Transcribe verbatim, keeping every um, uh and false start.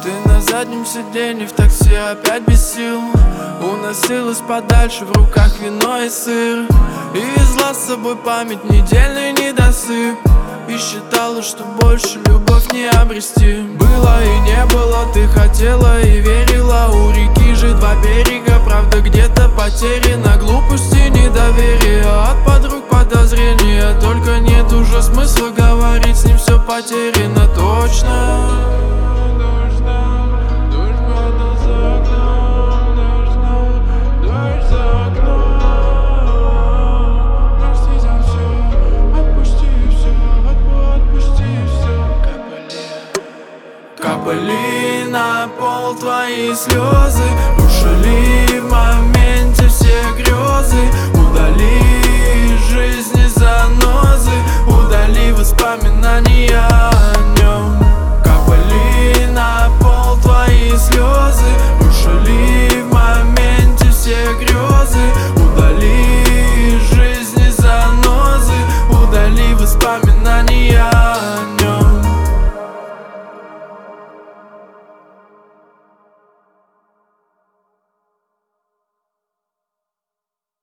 Ты на заднем сиденье в такси опять без сил. Уносилась подальше, в руках вино и сыр. И везла с собой память, недельный недосып. И считала, что больше любовь не обрести. Было и не было, ты хотела и верила. У реки же два берега, правда где-то потеряна. Глупости, недоверие, от подруг подозрения. Только нет уже смысла говорить, с ним все потеряно точно. Капали на пол твои слезы, рушили в моменте все грезы. Удали из жизни занозы, удали воспоминания.